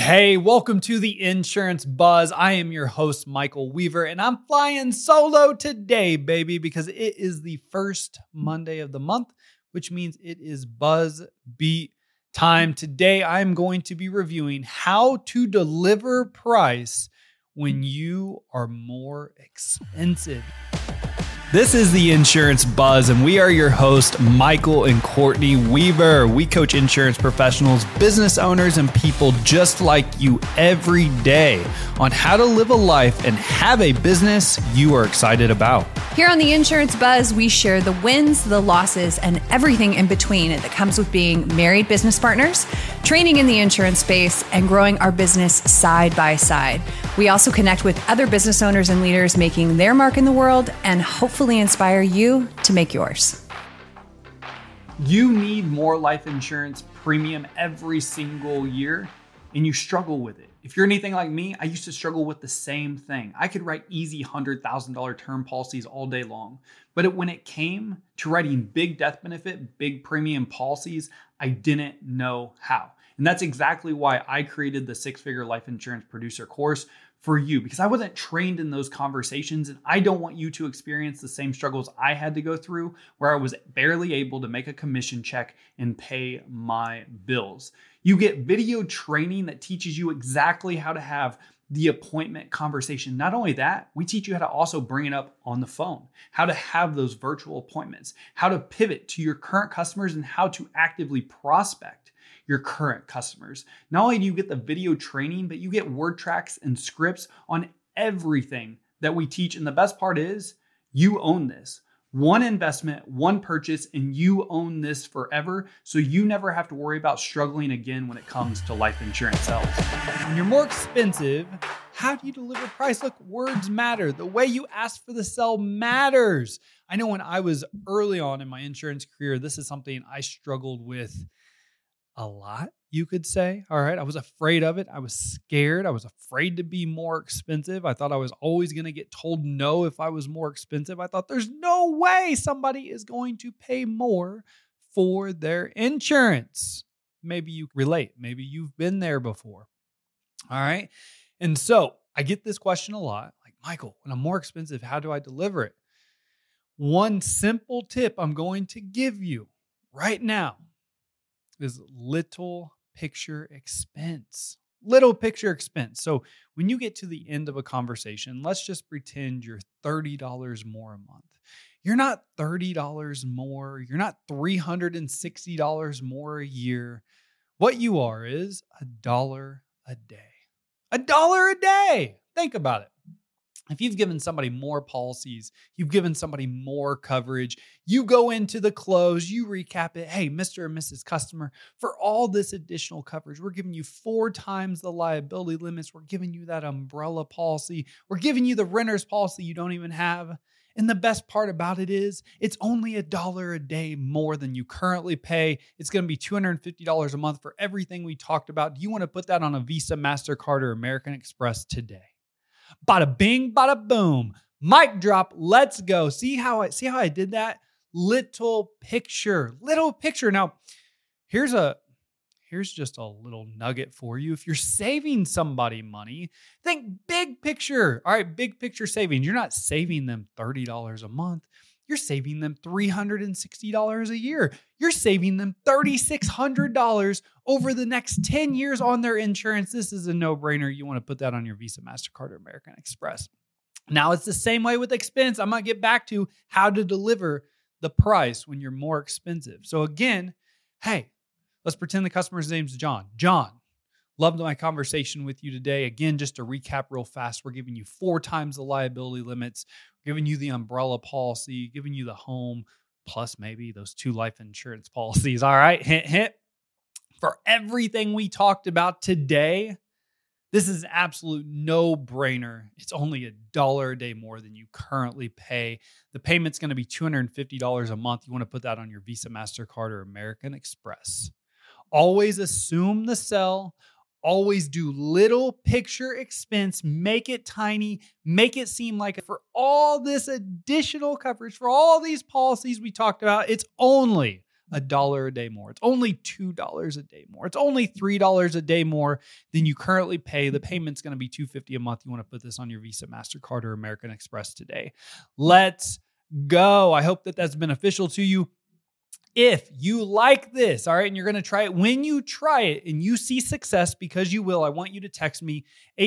Hey, welcome to the Insurance Buzz. I am your host, Michael Weaver, and I'm flying solo today, baby, because it is the first Monday of the month, which means it is Buzz Beat time. Today, I'm going to be reviewing how to deliver price when you are more expensive. This is the Insurance Buzz, and we are your hosts, Michael and Courtney Weaver. We coach insurance professionals, business owners, and people just like you every day on how to live a life and have a business you are excited about. Here on the Insurance Buzz, we share the wins, the losses, and everything in between that comes with being married business partners, training in the insurance space, and growing our business side by side. We also connect with other business owners and leaders making their mark in the world and hopefully inspire you to make yours. You need more life insurance premium every single year, and you struggle with it. If you're anything like me, I used to struggle with the same thing. I could write easy $100,000 term policies all day long. But when it came to writing big death benefit, big premium policies, I didn't know how. And that's exactly why I created the Six-Figure Life Insurance Producer course for you, because I wasn't trained in those conversations, and I don't want you to experience the same struggles I had to go through, where I was barely able to make a commission check and pay my bills. You get video training that teaches you exactly how to have the appointment conversation. Not only that, we teach you how to also bring it up on the phone, how to have those virtual appointments, how to pivot to your current customers, and how to actively prospect your current customers. Not only do you get the video training, but you get word tracks and scripts on everything that we teach. And the best part is you own this. One investment, one purchase, and you own this forever. So you never have to worry about struggling again when it comes to life insurance sales. When you're more expensive, how do you deliver price? Look, words matter. The way you ask for the sell matters. I know when I was early on in my insurance career, this is something I struggled with a lot, you could say. All right. I was afraid of it. I was scared. I was afraid to be more expensive. I thought I was always going to get told no if I was more expensive. I thought there's no way somebody is going to pay more for their insurance. Maybe you relate. Maybe you've been there before. All right. And so I get this question a lot, like, Michael, when I'm more expensive, how do I deliver it? One simple tip I'm going to give you right now is little picture expense. Little picture expense. So when you get to the end of a conversation, let's just pretend you're $30 more a month. You're not $30 more. You're not $360 more a year. What you are is $1 a day. $1 a day. Think about it. If you've given somebody more policies, you've given somebody more coverage, you go into the close, you recap it. Hey, Mr. and Mrs. Customer, for all this additional coverage, we're giving you 4 times the liability limits. We're giving you that umbrella policy. We're giving you the renter's policy you don't even have. And the best part about it is it's only $1 a day more than you currently pay. It's going to be $250 a month for everything we talked about. Do you want to put that on a Visa, MasterCard, or American Express today? Bada bing, bada boom. Mic drop. Let's go. See how I did that? Little picture. Now, here's just a little nugget for you. If you're saving somebody money, think big picture. All right, big picture savings. You're not saving them $30 a month. You're saving them $360 a year. You're saving them $3,600 over the next 10 years on their insurance. This is a no-brainer. You want to put that on your Visa, MasterCard, or American Express. Now, it's the same way with expense. I'm going to get back to how to deliver the price when you're more expensive. So again, hey, let's pretend the customer's name's John. John, loved my conversation with you today. Again, just to recap real fast, we're giving you 4 times the liability limits, giving you the umbrella policy, giving you the home, plus maybe those 2 life insurance policies. All right, hint, hint. For everything we talked about today, this is an absolute no-brainer. It's only $1 a day more than you currently pay. The payment's going to be $250 a month. You want to put that on your Visa, MasterCard, or American Express. Always assume the sell. Always do little picture expense. Make it tiny. Make it seem like for all this additional coverage, for all these policies we talked about, it's only $1 a day more. It's only $2 a day more. It's only $3 a day more than you currently pay. The payment's going to be $250 a month. You want to put this on your Visa, MasterCard, or American Express today. Let's go. I hope that that's beneficial to you. If you like this, all right, and you're going to try it, when you try it and you see success, because you will, I want you to text me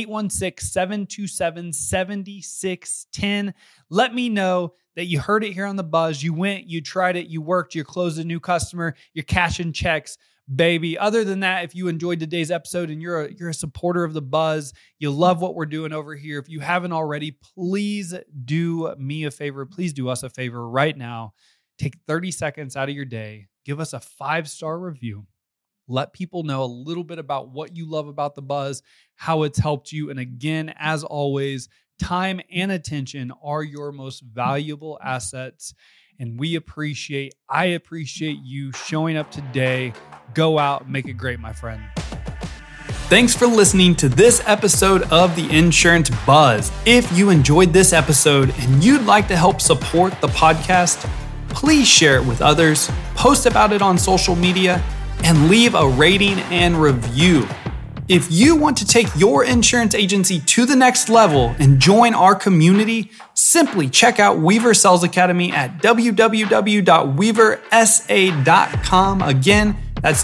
816-727-7610. Let me know that you heard it here on The Buzz. You went, you tried it, you worked, you closed a new customer, you're cashing checks, baby. Other than that, if you enjoyed today's episode and you're a supporter of The Buzz, you love what we're doing over here, if you haven't already, please do me a favor. Please do us a favor right now. Take 30 seconds out of your day. Give us a 5-star review. Let people know a little bit about what you love about The Buzz, how it's helped you. And again, as always, time and attention are your most valuable assets. And I appreciate you showing up today. Go out and make it great, my friend. Thanks for listening to this episode of the Insurance Buzz. If you enjoyed this episode and you'd like to help support the podcast, please share it with others, post about it on social media, and leave a rating and review. If you want to take your insurance agency to the next level and join our community, simply check out Weaver Sales Academy at www.weaversa.com. Again, that's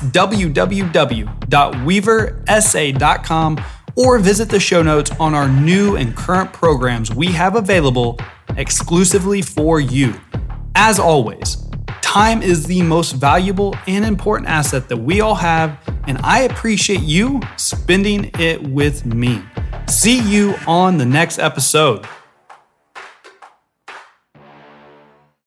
www.weaversa.com, or visit the show notes on our new and current programs we have available exclusively for you. As always, time is the most valuable and important asset that we all have, and I appreciate you spending it with me. See you on the next episode.